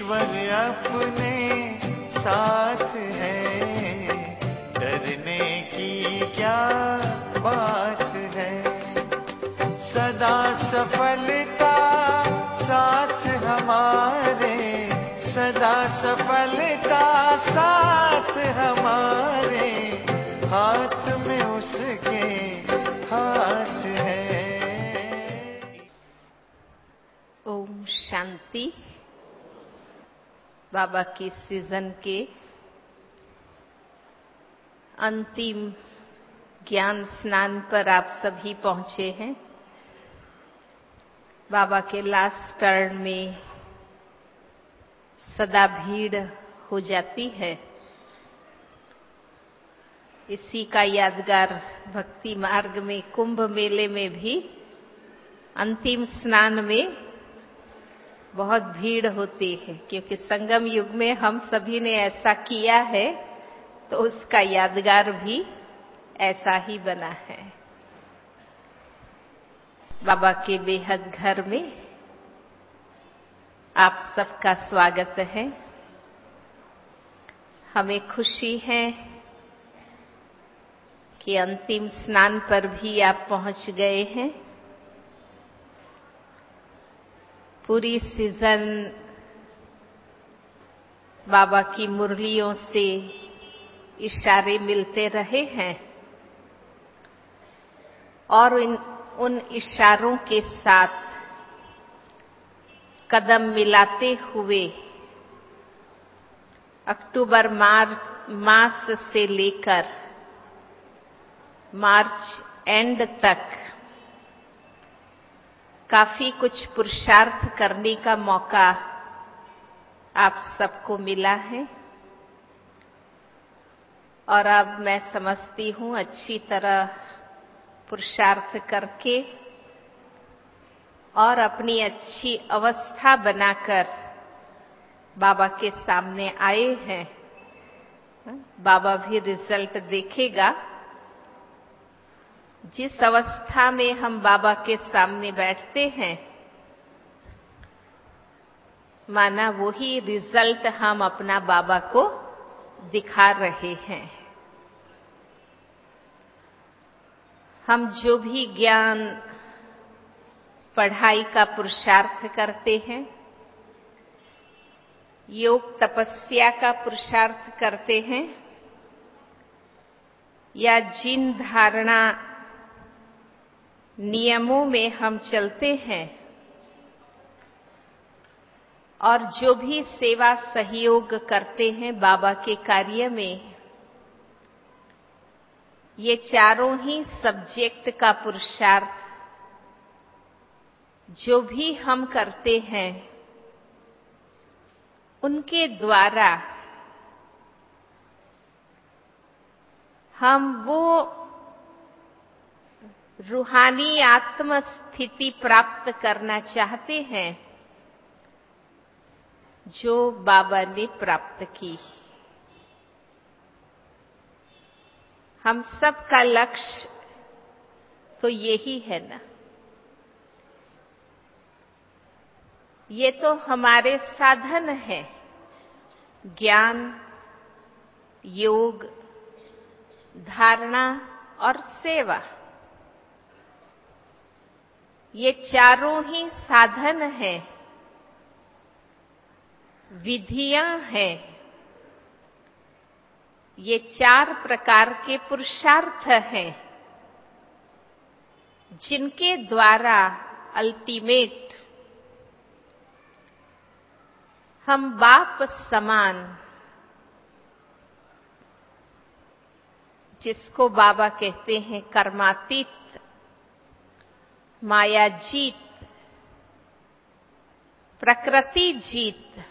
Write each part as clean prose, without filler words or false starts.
ईश्वर अपने साथ है, डरने की क्या बात है। सदा सफलता साथ हमारे, सदा सफलता साथ हमारे, हाथ में उसके हाथ है। ओम शांति। बाबा के सीजन के अंतिम ज्ञान स्नान पर आप सभी पहुंचे हैं। बाबा के लास्ट टर्न में सदा भीड़ हो जाती है। इसी का यादगार भक्ति मार्ग में कुंभ मेले में भी अंतिम स्नान में बहुत भीड़ होती है, क्योंकि संगम युग में हम सभी ने ऐसा किया है, तो उसका यादगार भी ऐसा ही बना है। बाबा के बेहद घर में आप सबका स्वागत है। हमें खुशी है कि अंतिम स्नान पर भी आप पहुंच गए हैं। पूरी सीजन बाबा की मुरलियों से इशारे मिलते रहे हैं और उन इशारों के साथ कदम मिलाते हुए अक्टूबर मास से लेकर मार्च एंड तक काफी कुछ पुरुषार्थ करने का मौका आप सबको मिला है। और अब मैं समझती हूं अच्छी तरह पुरुषार्थ करके और अपनी अच्छी अवस्था बनाकर बाबा के सामने आए हैं। बाबा भी रिजल्ट देखेगा। जिस अवस्था में हम बाबा के सामने बैठते हैं, माना वही रिजल्ट हम अपना बाबा को दिखा रहे हैं। हम जो भी ज्ञान पढ़ाई का पुरुषार्थ करते हैं, योग तपस्या का पुरुषार्थ करते हैं, या जिन धारणा नियमों में हम चलते हैं और जो भी सेवा सहयोग करते हैं बाबा के कार्य में, ये चारों ही सब्जेक्ट का पुरुषार्थ जो भी हम करते हैं, उनके द्वारा हम वो रूहानी आत्म स्थिति प्राप्त करना चाहते हैं जो बाबा ने प्राप्त की। हम सब का लक्ष्य तो यही है ना। ये तो हमारे साधन है, ज्ञान, योग, धारणा और सेवा। ये चारों ही साधन हैं, विधियां हैं। ये चार प्रकार के पुरुषार्थ हैं जिनके द्वारा अल्टीमेट हम बाप समान, जिसको बाबा कहते हैं कर्मातीत, माया जीत, प्रकृति जीत,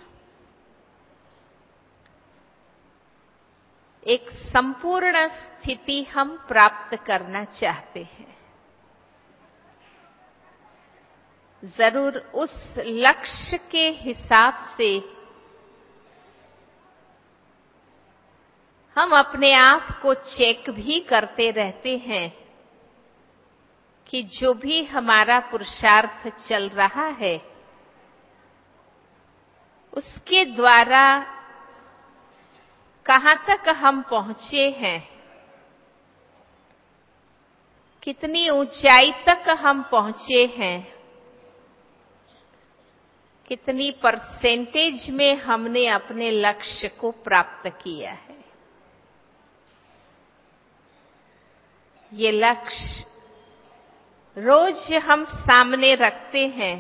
एक संपूर्ण स्थिति हम प्राप्त करना चाहते हैं। जरूर उस लक्ष्य के हिसाब से हम अपने आप को चेक भी करते रहते हैं कि जो भी हमारा पुरुषार्थ चल रहा है, उसके द्वारा कहां तक हम पहुंचे हैं, कितनी ऊंचाई तक हम पहुंचे हैं, कितनी परसेंटेज में हमने अपने लक्ष्य को प्राप्त किया है। ये लक्ष्य रोज हम सामने रखते हैं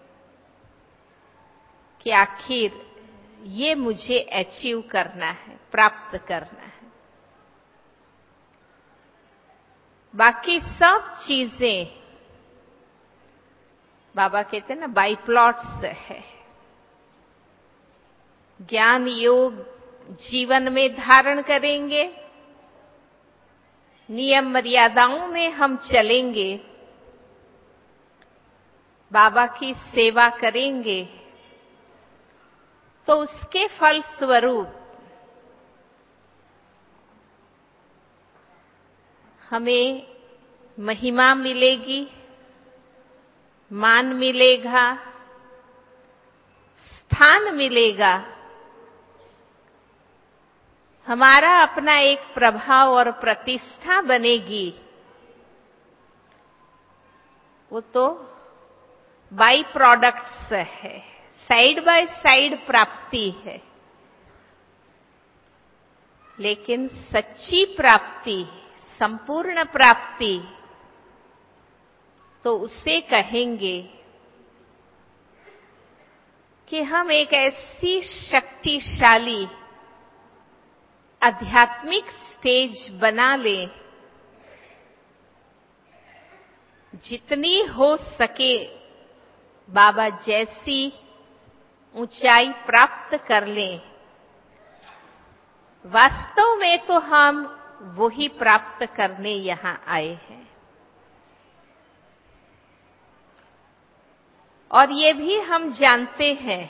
कि आखिर ये मुझे अचीव करना है, प्राप्त करना है। बाकी सब चीजें बाबा कहते हैं ना, बाई प्लॉट्स है। ज्ञान योग जीवन में धारण करेंगे, नियम मर्यादाओं में हम चलेंगे, बाबा की सेवा करेंगे, तो उसके फल स्वरूप हमें महिमा मिलेगी, मान मिलेगा, स्थान मिलेगा, हमारा अपना एक प्रभाव और प्रतिष्ठा बनेगी। वो तो बाई प्रोडक्ट्स है, साइड बाय साइड प्राप्ति है। लेकिन सच्ची प्राप्ति, संपूर्ण प्राप्ति, तो उसे कहेंगे कि हम एक ऐसी शक्तिशाली आध्यात्मिक स्टेज बना लें, जितनी हो सके बाबा जैसी ऊंचाई प्राप्त कर लें। वास्तव में तो हम वही प्राप्त करने यहां आए हैं। और ये भी हम जानते हैं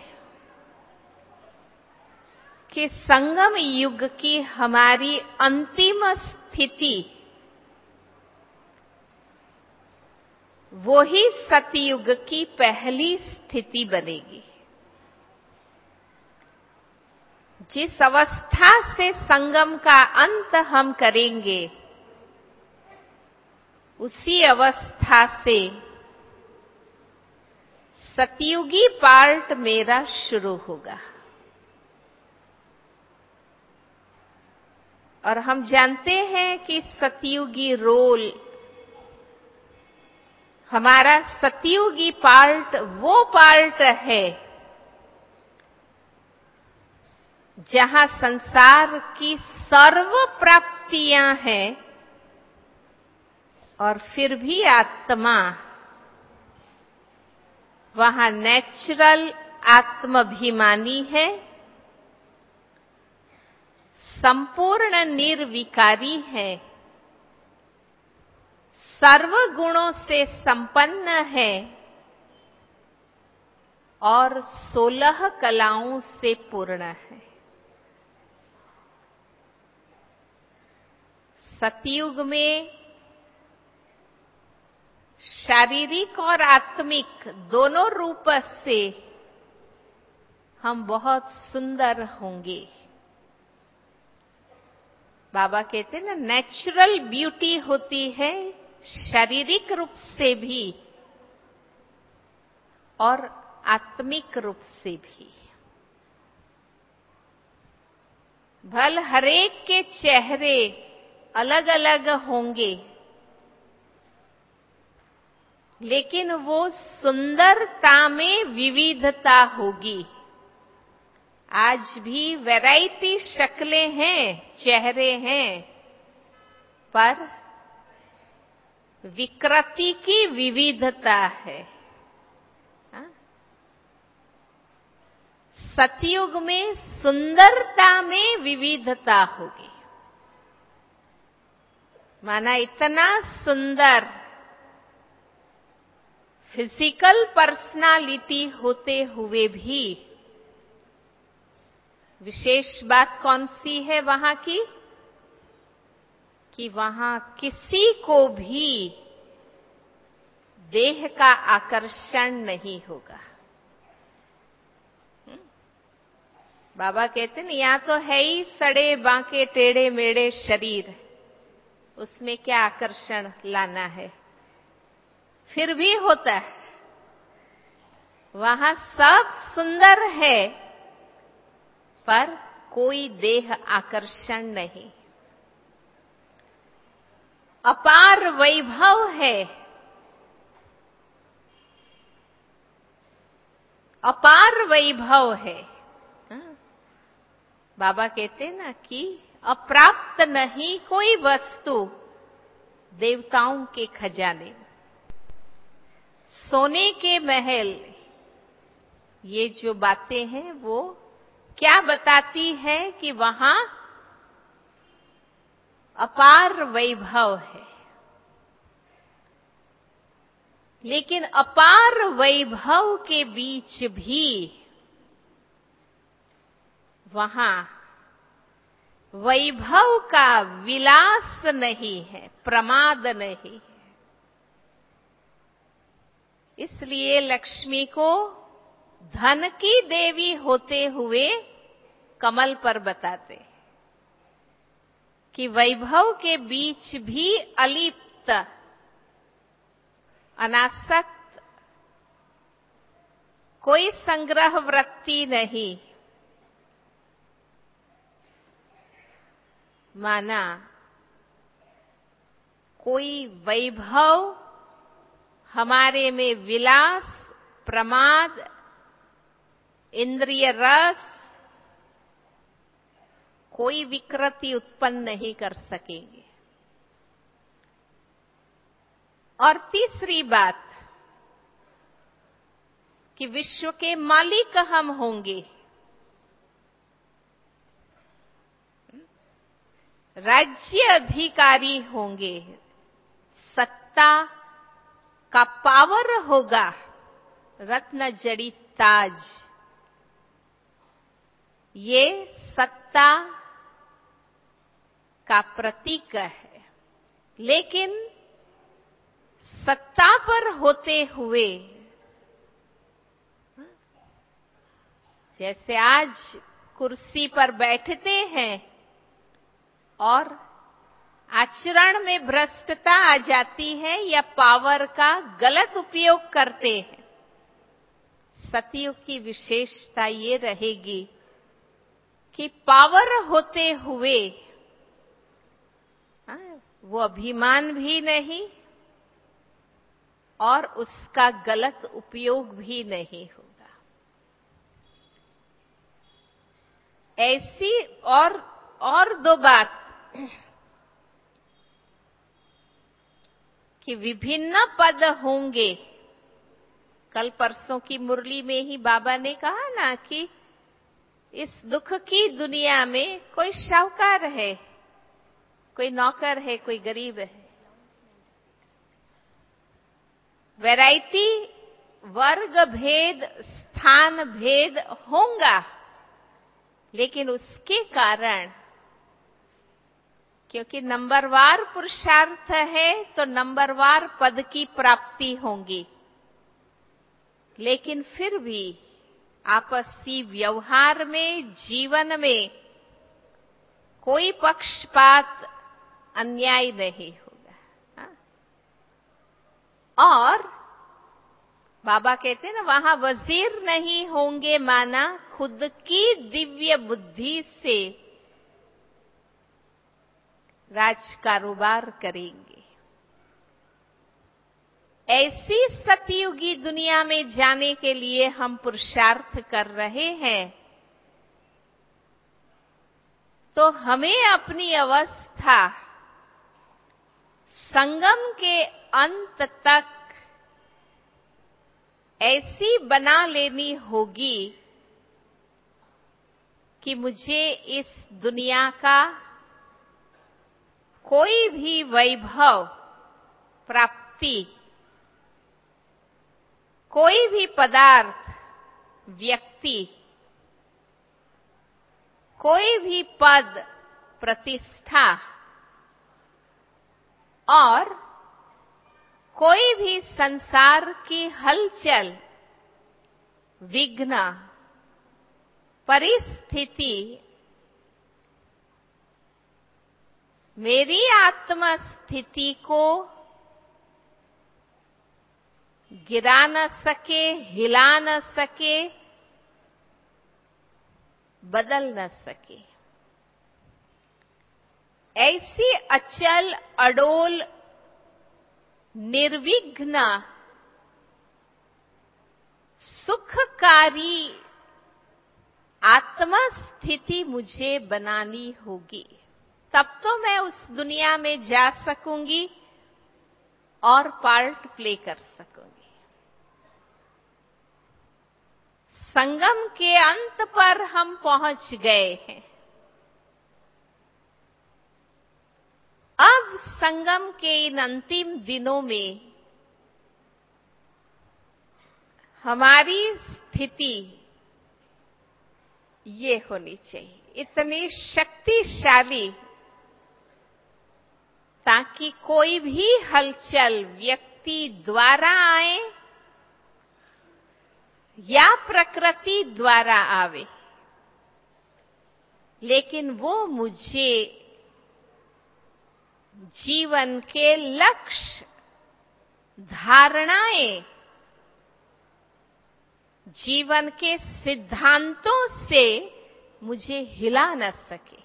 कि संगम युग की हमारी अंतिम स्थिति वो ही सतयुग की पहली स्थिति बनेगी। जिस अवस्था से संगम का अंत हम करेंगे, उसी अवस्था से सतयुगी पार्ट मेरा शुरू होगा। और हम जानते हैं कि सतयुगी रोल, हमारा सतयुगी पार्ट वो पार्ट है जहां संसार की सर्व प्राप्तियां हैं, और फिर भी आत्मा वहां नेचुरल आत्माभिमानी है, संपूर्ण निर्विकारी है, सर्व गुणों से संपन्न है और 16 कलाओं से पूर्ण है। सतयुग में शारीरिक और आत्मिक दोनों रूप से हम बहुत सुंदर होंगे। बाबा कहते हैं ना, नेचुरल ब्यूटी होती है शारीरिक रूप से भी और आत्मिक रूप से भी। भल हरेक के चेहरे अलग अलग होंगे, लेकिन वो सुंदरता में विविधता होगी। आज भी वैरायटी शक्लें हैं, चेहरे हैं, पर विकृति की विविधता है। सतयुग में सुंदरता में विविधता होगी। माना इतना सुंदर फिजिकल पर्सनालिटी होते हुए भी विशेष बात कौन सी है वहां की, कि वहां किसी को भी देह का आकर्षण नहीं होगा। बाबा कहते हैं यहाँ तो है ही सड़े बांके टेढ़े मेढ़े शरीर, उसमें क्या आकर्षण लाना है। फिर भी होता है, वहां सब सुंदर है पर कोई देह आकर्षण नहीं। अपार वैभव है, अपार वैभव है। बाबा कहते ना कि अप्राप्त नहीं कोई वस्तु देवताओं के खजाने, सोने के महल, ये जो बातें हैं वो क्या बताती है कि वहां अपार वैभव है। लेकिन अपार वैभव के बीच भी वहां वैभव का विलास नहीं है, प्रमाद नहीं है। इसलिए लक्ष्मी को धन की देवी होते हुए कमल पर बताते कि वैभव के बीच भी अलिप्त, अनासक्त, कोई संग्रह वृत्ति नहीं, माना कोई वैभव हमारे में विलास, प्रमाद, इंद्रिय रस, कोई विकृति उत्पन्न नहीं कर सकेंगे। और तीसरी बात कि विश्व के मालिक हम होंगे, राज्य अधिकारी होंगे, सत्ता का पावर होगा, रत्न जड़ित ताज, ये सत्ता का प्रतीक है। लेकिन सत्ता पर होते हुए, जैसे आज कुर्सी पर बैठते हैं और आचरण में भ्रष्टता आ जाती है या पावर का गलत उपयोग करते हैं, सतयुग की विशेषता ये रहेगी कि पावर होते हुए वो अभिमान भी नहीं और उसका गलत उपयोग भी नहीं होगा। ऐसी और दो बात कि विभिन्न पद होंगे। कल परसों की मुरली में ही बाबा ने कहा ना कि इस दुख की दुनिया में कोई शाहूकार है, कोई नौकर है, कोई गरीब है। वैरायटी, वर्ग भेद, स्थान भेद होगा, लेकिन उसके कारण, क्योंकि नंबरवार पुरुषार्थ है तो नंबरवार पद की प्राप्ति होगी। लेकिन फिर भी आपसी व्यवहार में, जीवन में कोई पक्षपात, अन्याय नहीं होगा। और बाबा कहते हैं ना, वहां वजीर नहीं होंगे, माना खुद की दिव्य बुद्धि से राज कारोबार करेंगे। ऐसी सतयुगी दुनिया में जाने के लिए हम पुरुषार्थ कर रहे हैं, तो हमें अपनी अवस्था संगम के अंत तक ऐसी बना लेनी होगी कि मुझे इस दुनिया का कोई भी वैभव, प्राप्ति, कोई भी पदार्थ, व्यक्ति, कोई भी पद, प्रतिष्ठा और कोई भी संसार की हलचल, विघ्न परिस्थिति मेरी आत्मा स्थिति को गिरा न सके, हिला न सके, बदल न सके। ऐसी अचल, अडोल, निर्विघ्न, सुखकारी आत्मा स्थिति मुझे बनानी होगी, तब तो मैं उस दुनिया में जा सकूंगी और पार्ट प्ले कर सकूंगी। संगम के अंत पर हम पहुंच गए हैं। अब संगम के इन अंतिम दिनों में हमारी स्थिति ये होनी चाहिए, इतनी शक्तिशाली, ताकि कोई भी हलचल व्यक्ति द्वारा आए या प्रकृति द्वारा आवे, लेकिन वो मुझे जीवन के लक्ष्य, धारणाएं, जीवन के सिद्धांतों से मुझे हिला न सके।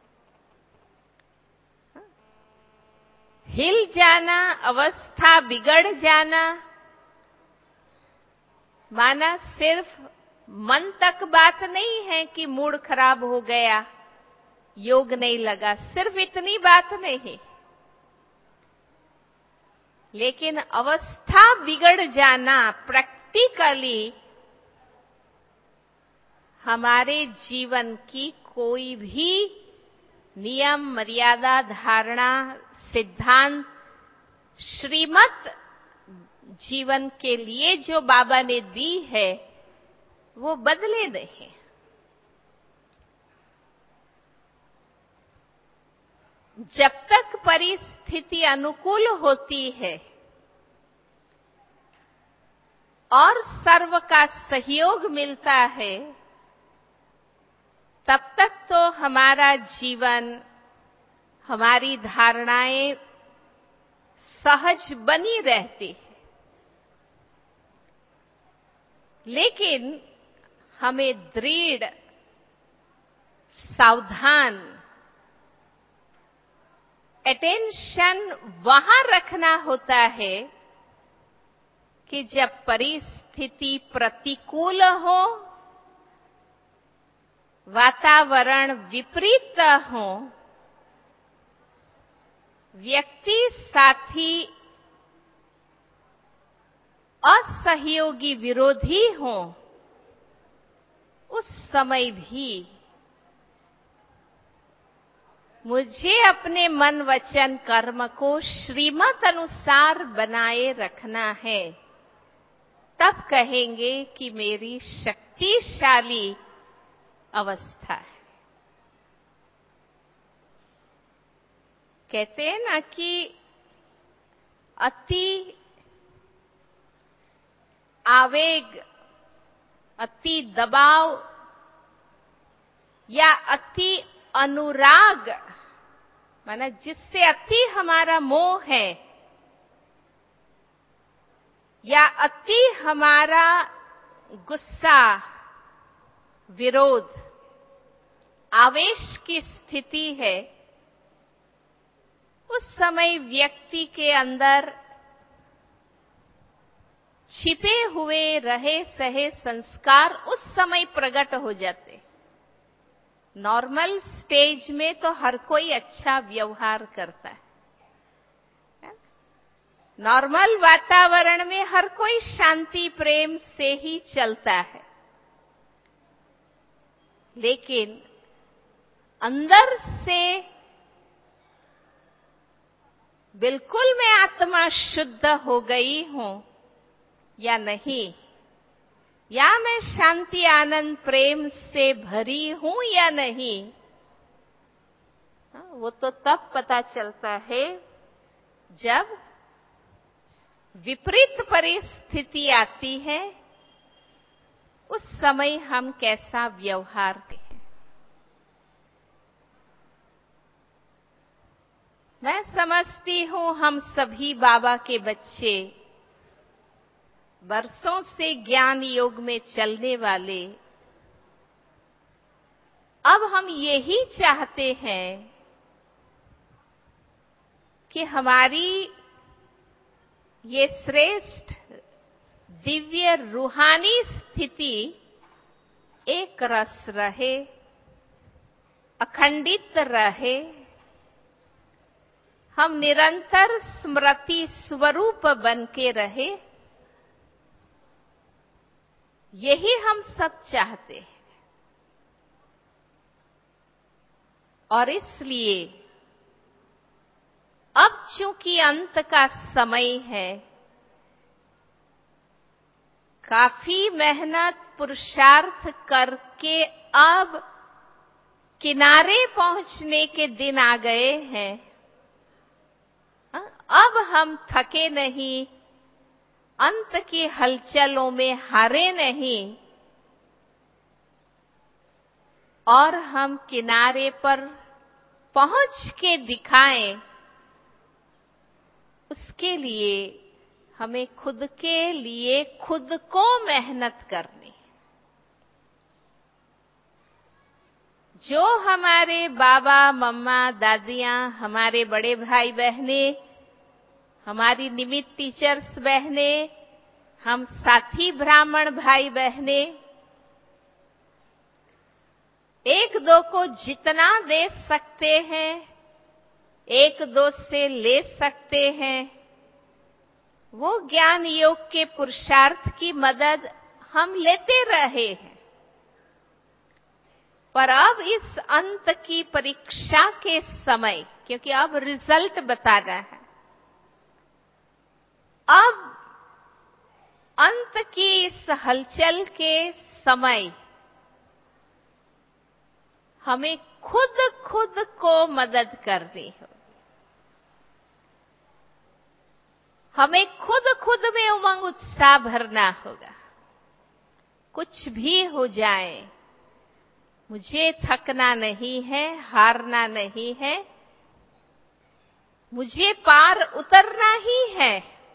हिल जाना, अवस्था बिगड़ जाना, माना सिर्फ मन तक बात नहीं है कि मूड खराब हो गया, योग नहीं लगा, सिर्फ इतनी बात नहीं। लेकिन अवस्था बिगड़ जाना प्रैक्टिकली हमारे जीवन की कोई भी नियम, मर्यादा, धारणा, सिद्धांत, श्रीमत जीवन के लिए जो बाबा ने दी है, वो बदले नहीं। जब तक परिस्थिति अनुकूल होती है और सर्व का सहयोग मिलता है, तब तक तो हमारा जीवन, हमारी धारणाएं सहज बनी रहती है। लेकिन हमें दृढ़, सावधान, अटेंशन वहां रखना होता है कि जब परिस्थिति प्रतिकूल हो, वातावरण विपरीत हो, व्यक्ति साथी असहयोगी विरोधी हो, उस समय भी मुझे अपने मन, वचन, कर्म को श्रीमत अनुसार बनाए रखना है। तब कहेंगे कि मेरी शक्तिशाली अवस्था है। कहते हैं ना कि अति आवेग, अति दबाव या अति अनुराग, माना जिससे अति हमारा मोह है या अति हमारा गुस्सा, विरोध, आवेश की स्थिति है, उस समय व्यक्ति के अंदर छिपे हुए रहे सहे संस्कार उस समय प्रकट हो जाते। नॉर्मल स्टेज में तो हर कोई अच्छा व्यवहार करता है, नॉर्मल वातावरण में हर कोई शांति प्रेम से ही चलता है। लेकिन अंदर से बिल्कुल मैं आत्मा शुद्ध हो गई हूं या नहीं, या मैं शांति, आनंद, प्रेम से भरी हूं या नहीं, वो तो तब पता चलता है जब विपरीत परिस्थिति आती है उस समय हम कैसा व्यवहार करते हैं। मैं समझती हूं हम सभी बाबा के बच्चे, वर्षों से ज्ञान योग में चलने वाले, अब हम यही चाहते हैं कि हमारी ये श्रेष्ठ दिव्य रूहानी स्थिति एक रस रहे, अखंडित रहे। हम निरंतर स्मृति स्वरूप बन के रहे, यही हम सब चाहते हैं। और इसलिए अब चूंकि अंत का समय है, काफी मेहनत पुरुषार्थ करके अब किनारे पहुंचने के दिन आ गए हैं। अब हम थके नहीं, अंत की हलचलों में हारे नहीं, और हम किनारे पर पहुंच के दिखाएं। उसके लिए हमें खुद के लिए खुद को मेहनत करनी। जो हमारे बाबा मम्मा दादियां, हमारे बड़े भाई बहने, हमारी निमित्त टीचर्स बहने, हम साथी ब्राह्मण भाई बहने, एक दो को जितना दे सकते हैं, एक दो से ले सकते हैं, वो ज्ञान योग के पुरुषार्थ की मदद हम लेते रहे हैं। पर अब इस अंत की परीक्षा के समय, क्योंकि अब रिजल्ट बताना है, अब अंत की इस हलचल के समय हमें खुद को मदद करनी हो। हमें खुद में उमंग उत्साह भरना होगा। कुछ भी हो जाए, मुझे थकना नहीं है, हारना नहीं है, मुझे पार उतरना ही है।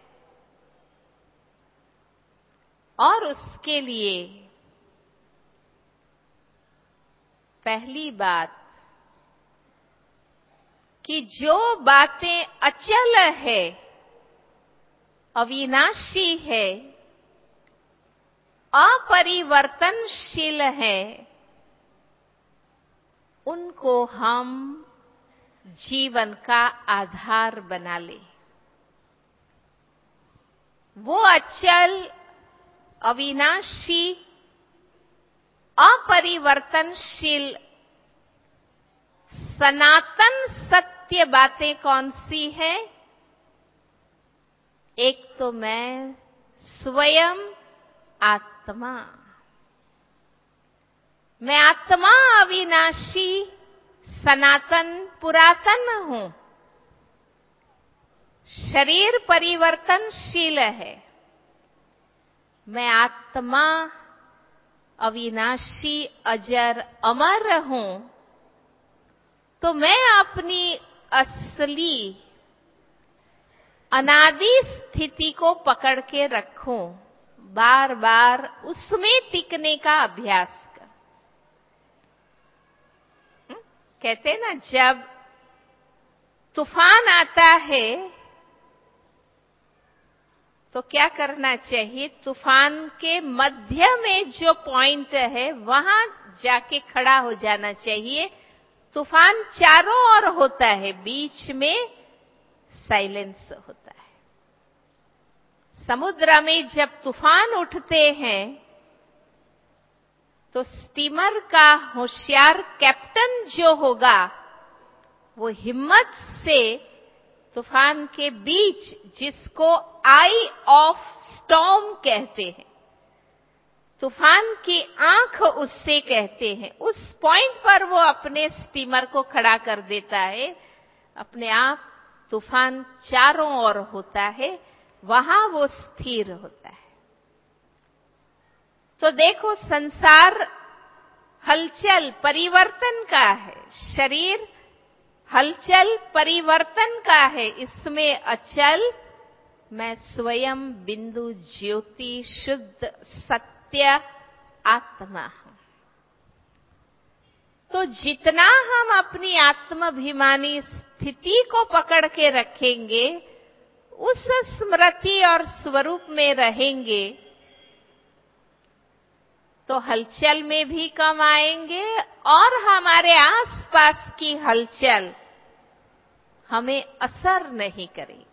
और उसके लिए पहली बात कि जो बातें अचल है, अविनाशी है, अपरिवर्तनशील है, उनको हम जीवन का आधार बना लें। वो अचल, अविनाशी, अपरिवर्तनशील सनातन सत्य बातें कौन सी है? एक तो मैं स्वयं आत्मा, मैं आत्मा अविनाशी, सनातन, पुरातन हूं। शरीर परिवर्तनशील है, मैं आत्मा अविनाशी, अजर, अमर हूं। तो मैं अपनी असली अनादि स्थिति को पकड़ के रखूं, बार बार उसमें टिकने का अभ्यास कर। कहते ना, जब तूफान आता है तो क्या करना चाहिए? तूफान के मध्य में जो पॉइंट है वहां जाके खड़ा हो जाना चाहिए। तूफान चारों ओर होता है, बीच में साइलेंस होता है। समुद्र में जब तूफान उठते हैं तो स्टीमर का होशियार कैप्टन जो होगा, वो हिम्मत से तूफान के बीच, जिसको आई ऑफ स्टॉर्म कहते हैं, तूफान की आंख उससे कहते हैं, उस पॉइंट पर वो अपने स्टीमर को खड़ा कर देता है। अपने आप तूफान चारों ओर होता है, वहां वो स्थिर होता है। तो देखो, संसार हलचल परिवर्तन का है, शरीर हलचल परिवर्तन का है, इसमें अचल मैं स्वयं बिंदु ज्योति शुद्ध सत्य आत्मा हूं। तो जितना हम अपनी आत्माभिमानी स्थिति को पकड़ के रखेंगे, उस स्मृति और स्वरूप में रहेंगे, तो हलचल में भी कम आएंगे और हमारे आसपास की हलचल हमें असर नहीं करेगी।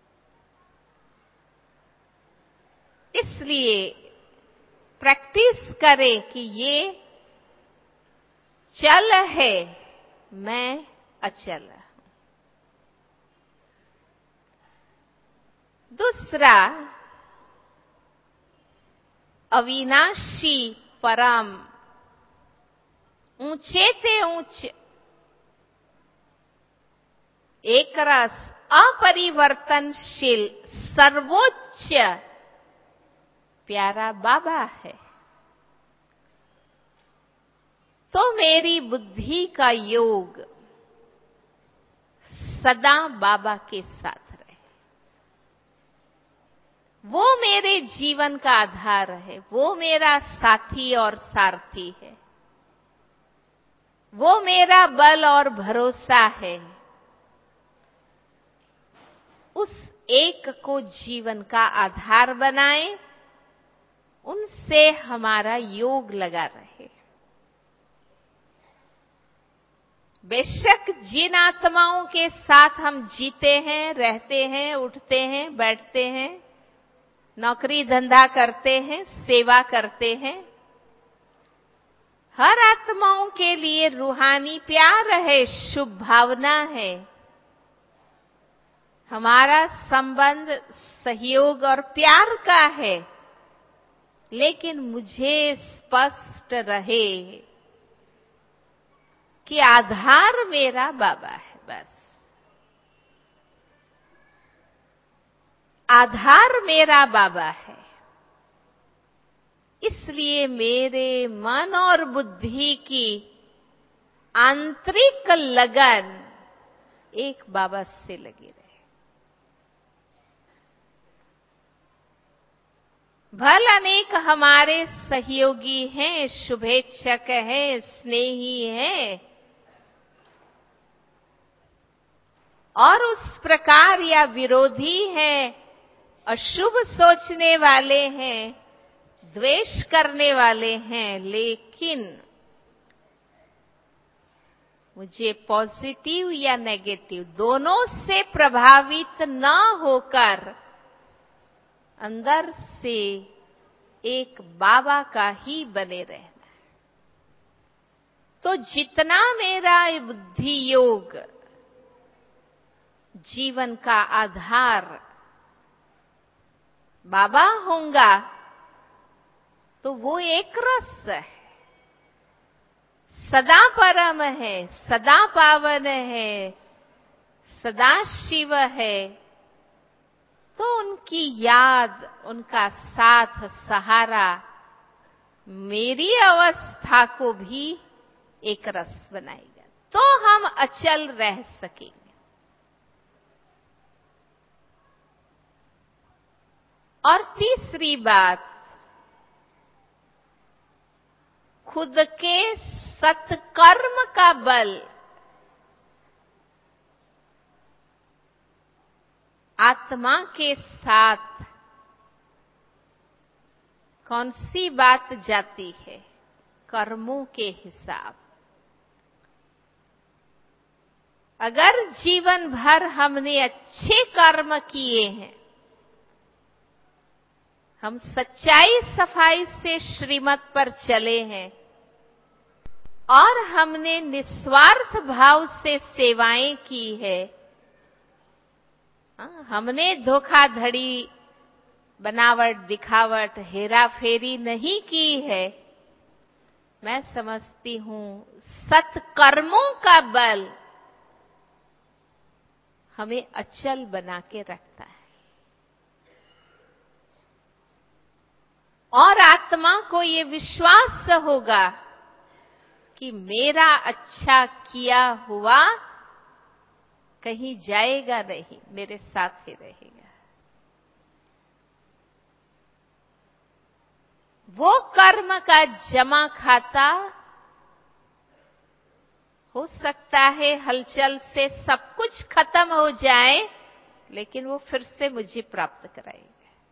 इसलिए प्रैक्टिस करें कि ये चल है, मैं अचल हूं। दूसरा, अविनाशी परम, ऊंचे ते ऊंच, एक रस, अपरिवर्तनशील, सर्वोच्च प्यारा बाबा है। तो मेरी बुद्धि का योग सदा बाबा के साथ रहे। वो मेरे जीवन का आधार है, वो मेरा साथी और सारथी है, वो मेरा बल और भरोसा है। उस एक को जीवन का आधार बनाएं, उनसे हमारा योग लगा रहे। बेशक जिन आत्माओं के साथ हम जीते हैं, रहते हैं, उठते हैं, बैठते हैं, नौकरी धंधा करते हैं, सेवा करते हैं, हर आत्माओं के लिए रूहानी प्यार है, शुभ भावना है। हमारा संबंध सहयोग और प्यार का है, लेकिन मुझे स्पष्ट रहे कि आधार मेरा बाबा है। बस आधार मेरा बाबा है। इसलिए मेरे मन और बुद्धि की आंतरिक लगन एक बाबा से लगी रहे। भल अनेक हमारे सहयोगी हैं, शुभेच्छक हैं, स्नेही हैं, और उस प्रकार या विरोधी हैं, अशुभ सोचने वाले हैं, द्वेष करने वाले हैं, लेकिन मुझे पॉजिटिव या नेगेटिव दोनों से प्रभावित न होकर अंदर से एक बाबा का ही बने रहना। तो जितना मेरा बुद्धि योग जीवन का आधार बाबा होगा, तो वो एक रस है, सदा परम है, सदा पावन है, सदा शिव है। तो उनकी याद, उनका साथ सहारा मेरी अवस्था को भी एक रस बनाएगा, तो हम अचल रह सकेंगे। और तीसरी बात, खुद के सत्कर्म का बल आत्मा के साथ कौन सी बात जाती है? कर्मों के हिसाब। अगर जीवन भर हमने अच्छे कर्म किए हैं, हम सच्चाई सफाई से श्रीमत पर चले हैं और हमने निस्वार्थ भाव से सेवाएं की है, हमने धोखाधड़ी, बनावट, दिखावट, हेरा फेरी नहीं की है, मैं समझती हूं सत्कर्मों का बल हमें अचल बना के रखता है। और आत्मा को ये विश्वास होगा कि मेरा अच्छा किया हुआ कहीं जाएगा नहीं, मेरे साथ ही रहेगा। वो कर्म का जमा खाता हो सकता है हलचल से सब कुछ खत्म हो जाए, लेकिन वो फिर से मुझे प्राप्त कराएगा।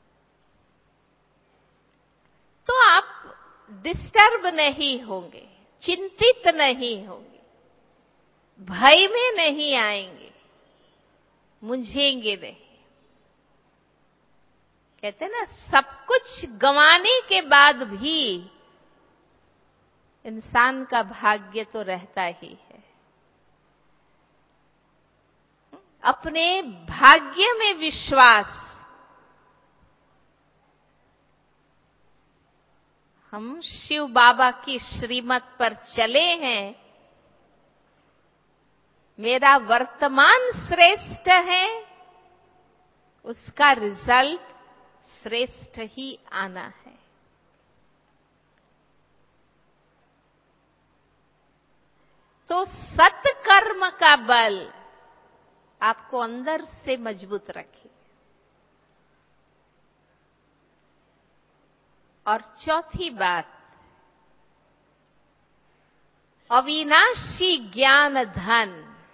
तो आप डिस्टर्ब नहीं होंगे, चिंतित नहीं होंगे, भय में नहीं आएंगे, मुंझेंगे नहीं। कहते हैं ना, सब कुछ गंवाने के बाद भी इंसान का भाग्य तो रहता ही है। अपने भाग्य में विश्वास, हम शिव बाबा की श्रीमत पर चले हैं। मेरा वर्तमान श्रेष्ठ है, उसका रिजल्ट श्रेष्ठ ही आना है। तो सत्कर्म का बल आपको अंदर से मजबूत रखे। और चौथी बात, अविनाशी ज्ञान धन।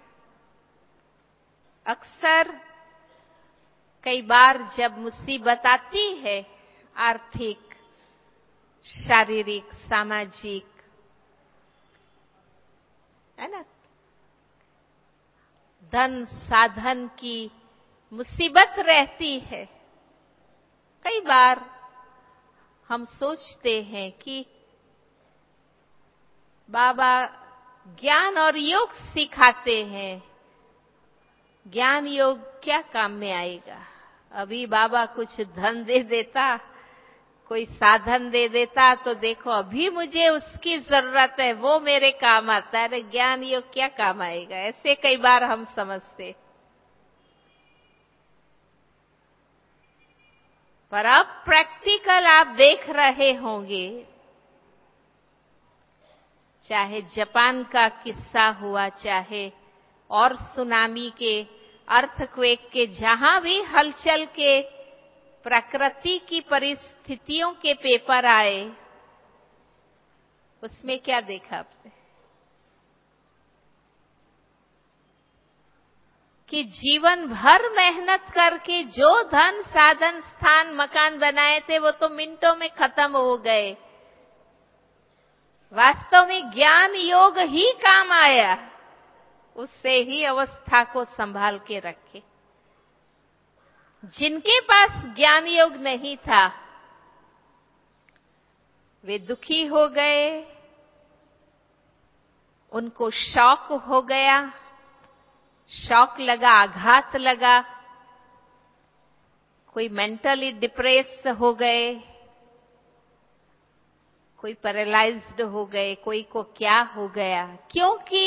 अक्सर कई बार जब मुसीबत आती है, आर्थिक, शारीरिक, सामाजिक, है ना, धन साधन की मुसीबत रहती है। कई बार हम सोचते हैं कि बाबा ज्ञान और योग सिखाते हैं, ज्ञान योग क्या काम में आएगा। अभी बाबा कुछ धन दे देता, कोई साधन दे देता, तो देखो अभी मुझे उसकी जरूरत है, वो मेरे काम आता है। अरे ज्ञान योग क्या काम आएगा, ऐसे कई बार हम समझते। पर अब प्रैक्टिकल आप देख रहे होंगे, चाहे जापान का किस्सा हुआ, चाहे और सुनामी के, अर्थक्वेक के, जहां भी हलचल के, प्रकृति की परिस्थितियों के पेपर आए, उसमें क्या देखा आपने कि जीवन भर मेहनत करके जो धन साधन स्थान मकान बनाए थे, वो तो मिनटों में खत्म हो गए। वास्तव में ज्ञान योग ही काम आया, उससे ही अवस्था को संभाल के रखे। जिनके पास ज्ञान योग नहीं था, वे दुखी हो गए, उनको शॉक हो गया, शॉक लगा, आघात लगा, कोई मेंटली डिप्रेस हो गए, कोई पैरालाइज्ड हो गए, कोई को क्या हो गया, क्योंकि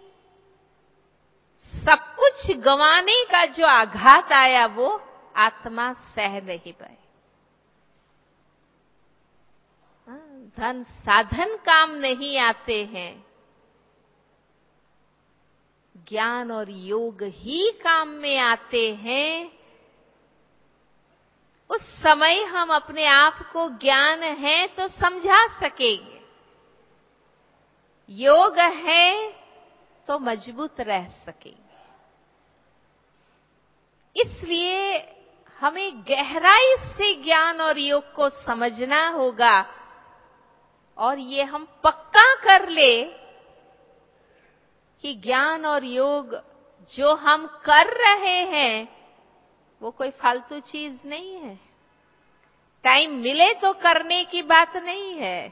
सब कुछ गंवाने का जो आघात आया वो आत्मा सह नहीं पाए। धन साधन काम नहीं आते हैं, ज्ञान और योग ही काम में आते हैं। उस समय हम अपने आप को ज्ञान है तो समझा सकेंगे, योग है तो मजबूत रह सकेंगे। इसलिए हमें गहराई से ज्ञान और योग को समझना होगा, और ये हम पक्का कर ले कि ज्ञान और योग जो हम कर रहे हैं वो कोई फालतू चीज नहीं है। टाइम मिले तो करने की बात नहीं है,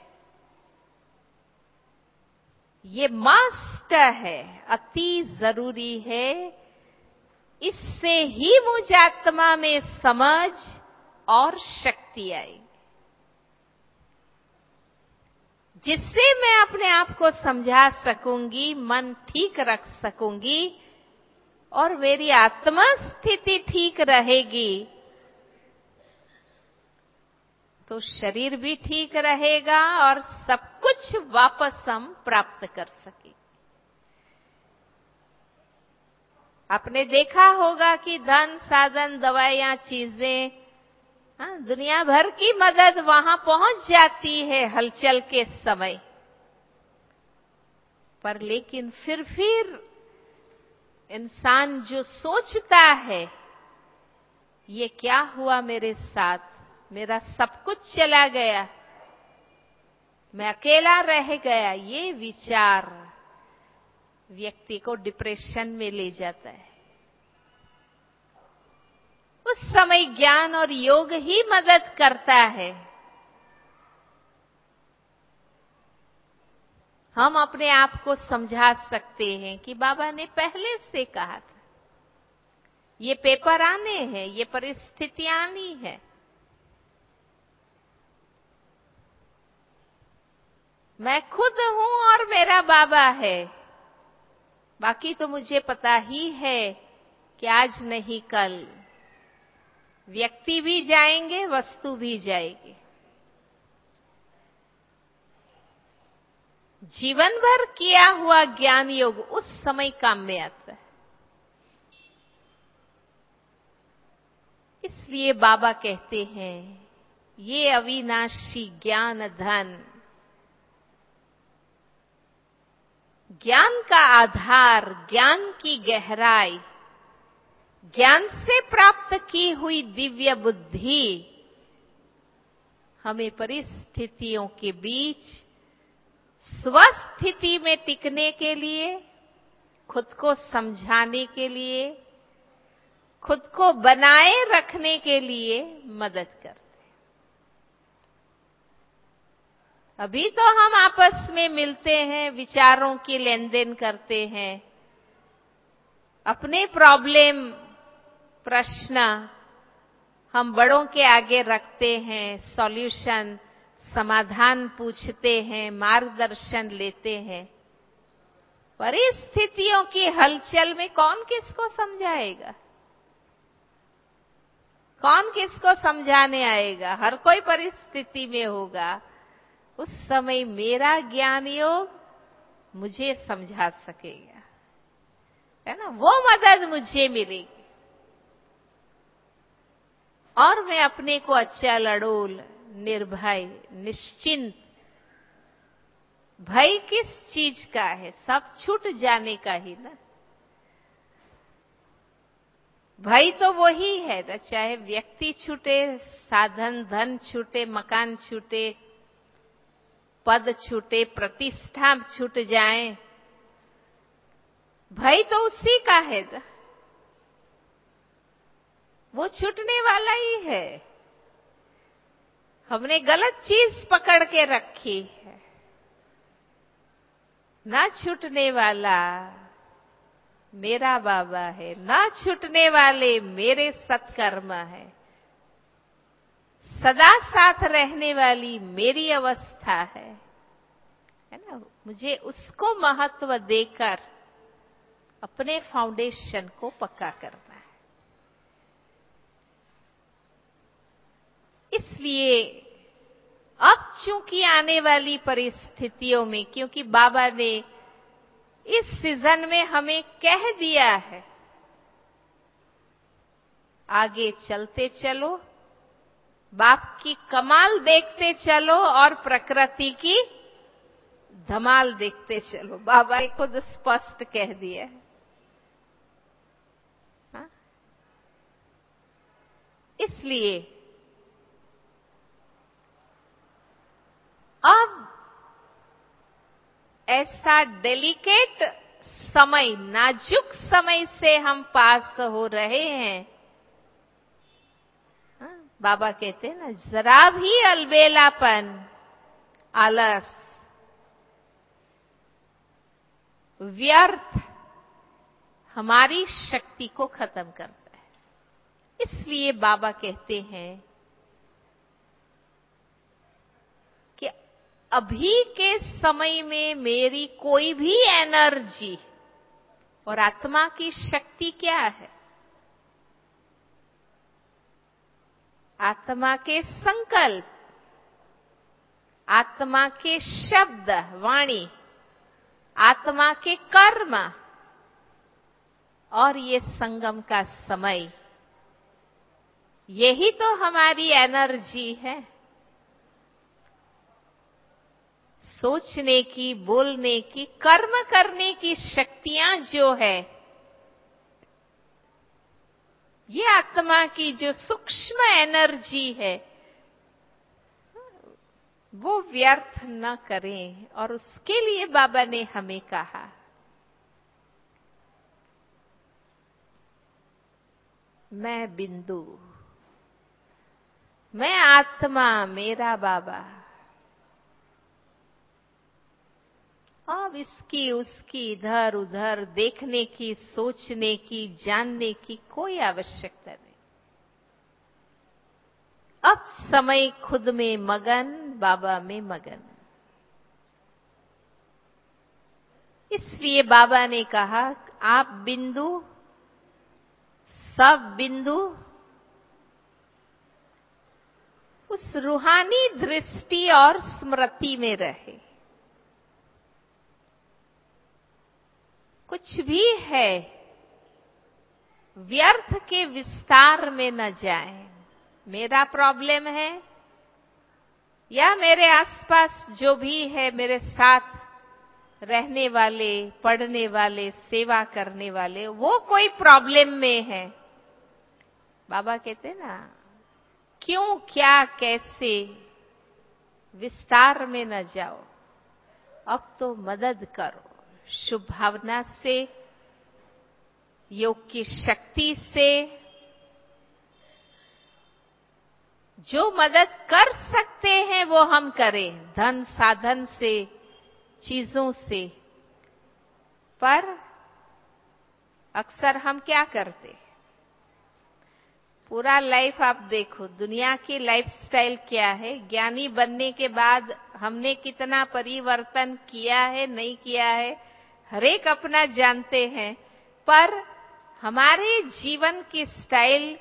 ये मस्ट है, अति जरूरी है। इससे ही मुझ आत्मा में समझ और शक्ति आएगी, जिससे मैं अपने आप को समझा सकूंगी, मन ठीक रख सकूंगी, और मेरी आत्मा स्थिति ठीक रहेगी, तो शरीर भी ठीक रहेगा और सब कुछ वापस हम प्राप्त कर सकेंगे। आपने देखा होगा कि धन, साधन, दवाइयां, चीजें, दुनिया भर की मदद वहां पहुंच जाती है हलचल के समय, पर लेकिन फिर इंसान जो सोचता है, ये क्या हुआ मेरे साथ, मेरा सब कुछ चला गया, मैं अकेला रह गया, ये विचार व्यक्ति को डिप्रेशन में ले जाता है। उस समय ज्ञान और योग ही मदद करता है। हम अपने आप को समझा सकते हैं कि बाबा ने पहले से कहा था, ये पेपर आने हैं, ये परिस्थितियां आनी है, मैं खुद हूं और मेरा बाबा है। बाकी तो मुझे पता ही है कि आज नहीं कल व्यक्ति भी जाएंगे, वस्तु भी जाएगी। जीवन भर किया हुआ ज्ञान योग उस समय काम में आता है। इसलिए बाबा कहते हैं, ये अविनाशी ज्ञान धन, ज्ञान का आधार, ज्ञान की गहराई, ज्ञान से प्राप्त की हुई दिव्य बुद्धि हमें परिस्थितियों के बीच स्वस्थिति में टिकने के लिए, खुद को समझाने के लिए, खुद को बनाए रखने के लिए मदद करते हैं। अभी तो हम आपस में मिलते हैं, विचारों की लेन देन करते हैं, अपने प्रॉब्लम, प्रश्न हम बड़ों के आगे रखते हैं, सॉल्यूशन, समाधान पूछते हैं, मार्गदर्शन लेते हैं। परिस्थितियों की हलचल में कौन किसको समझाएगा, कौन किसको समझाने आएगा? हर कोई परिस्थिति में होगा। उस समय मेरा ज्ञान योग मुझे समझा सकेगा, है ना, वो मदद मुझे मिलेगी और मैं अपने को अचल, अड़ोल, निर्भय, निश्चिंत, भय किस चीज का है? सब छूट जाने का ही ना। भय तो वही है ना, चाहे व्यक्ति छूटे, साधन, धन छूटे, मकान छूटे, पद छूटे, प्रतिष्ठा छूट जाए, भय तो उसी का है ना, वो छूटने वाला ही है। हमने गलत चीज पकड़ के रखी है। ना छूटने वाला मेरा बाबा है, ना छूटने वाले मेरे सत्कर्म है, सदा साथ रहने वाली मेरी अवस्था है ना। मुझे उसको महत्व देकर अपने फाउंडेशन को पक्का करना है। इसलिए अब चूंकि आने वाली परिस्थितियों में, क्योंकि बाबा ने इस सीजन में हमें कह दिया है, आगे चलते चलो, बाप की कमाल देखते चलो और प्रकृति की धमाल देखते चलो। बाबा ने खुद स्पष्ट कह दिया है। इसलिए अब ऐसा डेलिकेट समय, नाजुक समय से हम पास हो रहे हैं। बाबा कहते हैं ना, जरा भी अलबेलापन, आलस, व्यर्थ हमारी शक्ति को खत्म करता है। इसलिए बाबा कहते हैं कि अभी के समय में मेरी कोई भी एनर्जी और आत्मा की शक्ति क्या है? आत्मा के संकल्प, आत्मा के शब्द वाणी, आत्मा के कर्म और ये संगम का समय, यही तो हमारी एनर्जी है। सोचने की, बोलने की, कर्म करने की शक्तियां जो है, ये आत्मा की जो सूक्ष्म एनर्जी है, वो व्यर्थ न करें। और उसके लिए बाबा ने हमें कहा, मैं बिंदु, मैं आत्मा, मेरा बाबा। अब इसकी उसकी इधर उधर देखने की, सोचने की, जानने की कोई आवश्यकता नहीं। अब समय खुद में मगन, बाबा में मगन। इसलिए बाबा ने कहा, आप बिंदु, सब बिंदु उस रूहानी दृष्टि और स्मृति में रहे। कुछ भी है व्यर्थ के विस्तार में न जाए। मेरा प्रॉब्लम है या मेरे आसपास जो भी है, मेरे साथ रहने वाले, पढ़ने वाले, सेवा करने वाले, वो कोई प्रॉब्लम में है, बाबा कहते ना, क्यों, क्या, कैसे विस्तार में न जाओ, अब तो मदद करो। शुभ भावना से, योग की शक्ति से जो मदद कर सकते हैं वो हम करें, धन साधन से, चीजों से। पर अक्सर हम क्या करते हैं, पूरा लाइफ आप देखो, दुनिया की लाइफस्टाइल क्या है, ज्ञानी बनने के बाद हमने कितना परिवर्तन किया है, नहीं किया है, हर एक अपना जानते हैं। पर हमारे जीवन की स्टाइल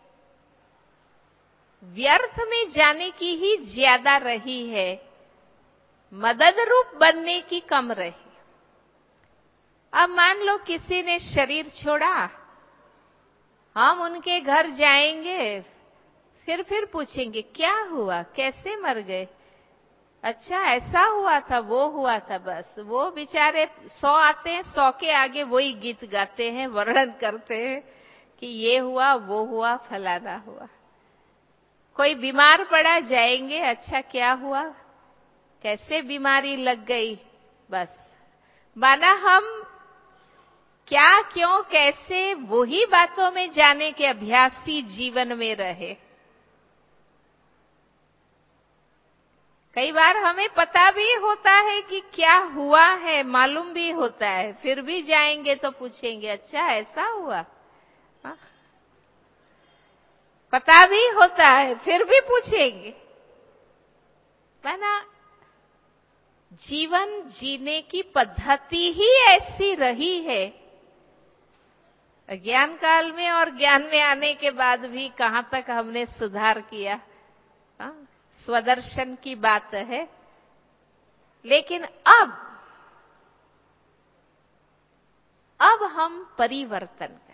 व्यर्थ में जाने की ही ज्यादा रही है, मदद रूप बनने की कम रही। अब मान लो किसी ने शरीर छोड़ा, हम उनके घर जाएंगे, फिर पूछेंगे क्या हुआ, कैसे मर गए, अच्छा ऐसा हुआ था, वो हुआ था। बस वो बेचारे 100 आते हैं, 100 के आगे वही गीत गाते हैं, वर्णन करते हैं कि ये हुआ, वो हुआ, फलाना हुआ। कोई बीमार पड़ा, जाएंगे, अच्छा क्या हुआ, कैसे बीमारी लग गई, बस माना हम क्या, क्यों, कैसे, वही बातों में जाने के अभ्यासी जीवन में रहे। कई बार हमें पता भी होता है कि क्या हुआ है, मालूम भी होता है, फिर भी जाएंगे तो पूछेंगे अच्छा ऐसा हुआ। हा? पता भी होता है, फिर भी पूछेंगे। माना जीवन जीने की पद्धति ही ऐसी रही है। ज्ञान काल में और ज्ञान में आने के बाद भी कहां तक हमने सुधार किया, स्वदर्शन की बात है। लेकिन अब हम परिवर्तन करें।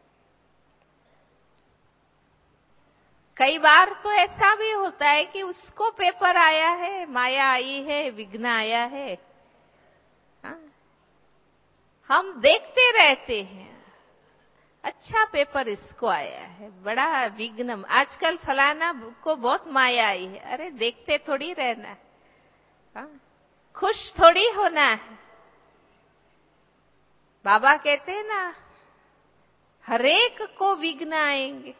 कई बार तो ऐसा भी होता है कि उसको पेपर आया है, माया आई है, विघ्न आया है, हम देखते रहते हैं, अच्छा पेपर इसको आया है, बड़ा विघ्न, आजकल फलाना को बहुत माया आई है। अरे देखते थोड़ी रहना है, खुश थोड़ी होना है। बाबा कहते हैं ना, हरेक को विघ्न आएंगे,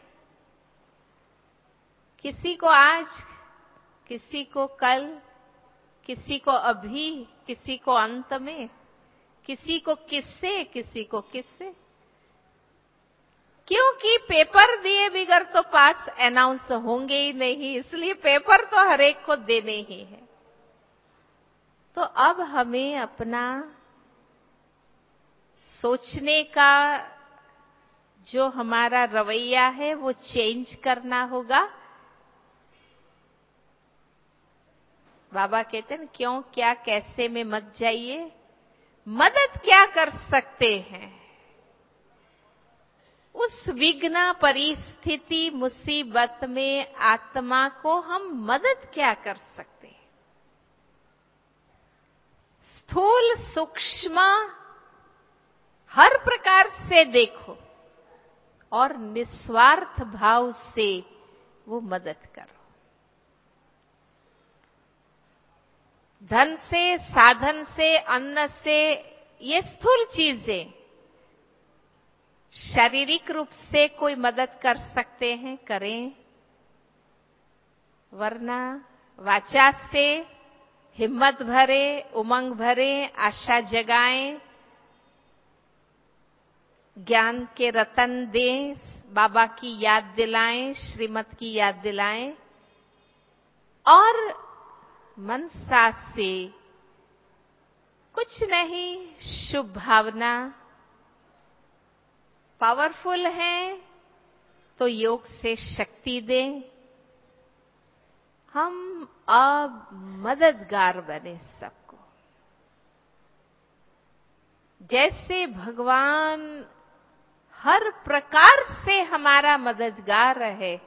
किसी को आज, किसी को कल, किसी को अभी, किसी को अंत में, किसी को किससे, किसी को किससे। क्योंकि पेपर दिए बिगर तो पास अनाउंस होंगे ही नहीं, इसलिए पेपर तो हरेक को देने ही है। तो अब हमें अपना सोचने का जो हमारा रवैया है वो चेंज करना होगा। बाबा कहते हैं क्यों, क्या, कैसे में मत जाइए, मदद क्या कर सकते हैं। उस विघ्न परिस्थिति मुसीबत में आत्मा को हम मदद क्या कर सकते हैं। स्थूल सूक्ष्म हर प्रकार से देखो और निस्वार्थ भाव से वो मदद करो। धन से, साधन से, अन्न से, ये स्थूल चीजें शारीरिक रूप से कोई मदद कर सकते हैं, करें, वरना वाचा से हिम्मत भरे, उमंग भरे, आशा जगाएं, ज्ञान के रतन दें, बाबा की याद दिलाएं, श्रीमत की याद दिलाएं और मनसा से कुछ नहीं, शुभ भावना, पावरफुल है तो योग से शक्ति दें। हम अब मददगार बने सबको। जैसे भगवान हर प्रकार से हमारा मददगार है,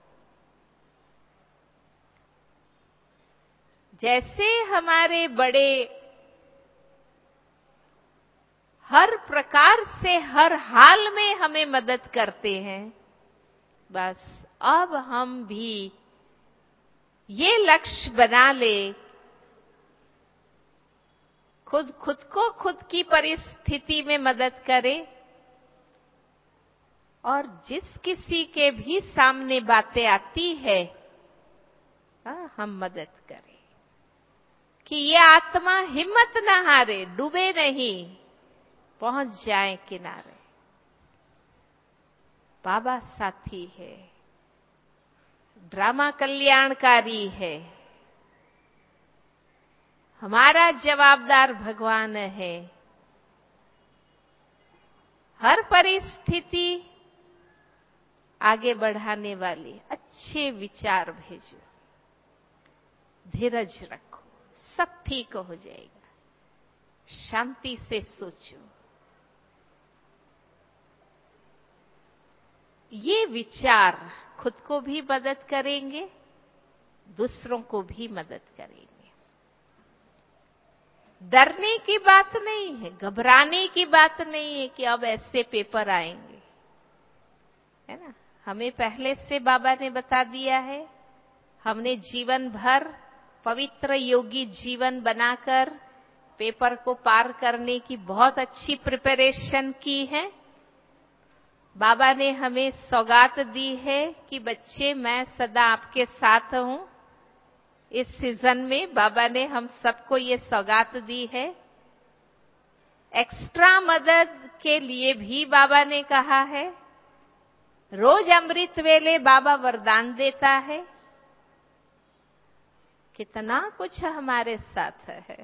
जैसे हमारे बड़े हर प्रकार से हर हाल में हमें मदद करते हैं, बस अब हम भी ये लक्ष्य बना ले, खुद को खुद की परिस्थिति में मदद करें और जिस किसी के भी सामने बातें आती है हम मदद करें कि ये आत्मा हिम्मत न हारे, डूबे नहीं, पहुंच जाए किनारे। बाबा साथी है, ड्रामा कल्याणकारी है, हमारा जवाबदार भगवान है। हर परिस्थिति आगे बढ़ाने वाली अच्छे विचार भेजो, धीरज रखो, सब ठीक हो जाएगा। शांति से सोचो। ये विचार खुद को भी मदद करेंगे, दूसरों को भी मदद करेंगे। डरने की बात नहीं है, घबराने की बात नहीं है कि अब ऐसे पेपर आएंगे, है ना। हमें पहले से बाबा ने बता दिया है। हमने जीवन भर पवित्र योगी जीवन बनाकर पेपर को पार करने की बहुत अच्छी प्रिपरेशन की है। बाबा ने हमें सौगात दी है कि बच्चे मैं सदा आपके साथ हूं। इस सीजन में बाबा ने हम सबको ये सौगात दी है। एक्स्ट्रा मदद के लिए भी बाबा ने कहा है। रोज अमृत वेले बाबा वरदान देता है। कितना कुछ हमारे साथ है।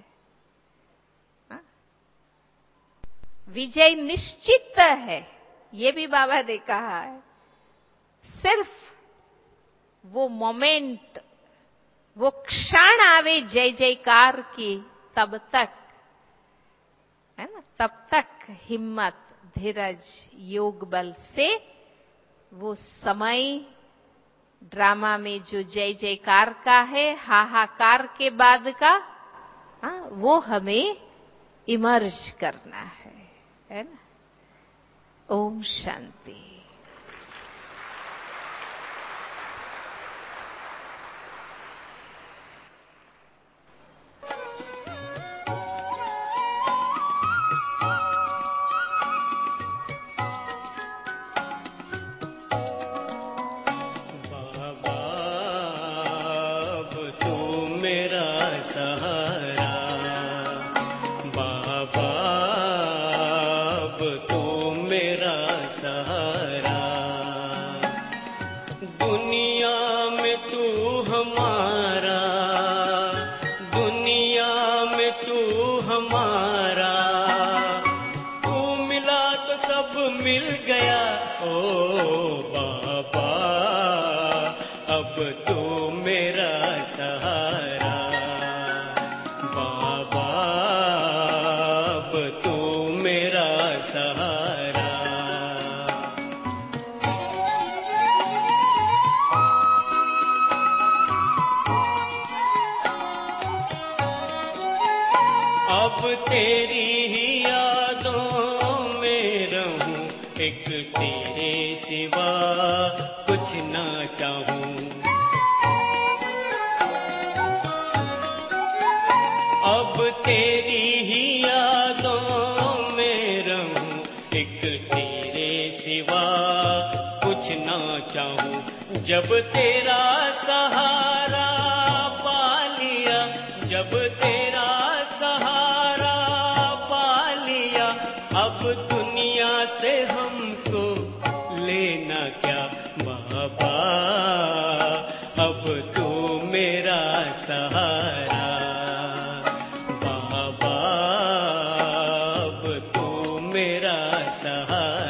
विजय निश्चित है, ये भी बाबा ने कहा है। सिर्फ वो मोमेंट, वो क्षण आवे जय जयकार की, तब तक, है ना, तब तक हिम्मत, धीरज, योग बल से वो समय ड्रामा में जो जय जयकार का है, हाहाकार के बाद का, वो हमें इमर्ज करना है ना। ओम शांति। अब तू मेरा सहारा। तू मेरा सहारा। अब तेरी ही यादों में रहूं, एक तेरे सिवा कुछ ना चाहूं। अब तेरी ही यादों में रहूं, एक तेरे सिवा कुछ ना चाहूं। जब तेरा सहारा पा लिया, जब तेरा सहारा पा लिया, अब दुनिया से हमको लेना क्या बाबा। अब तू मेरा सहारा बाबा, अब तू मेरा सहारा।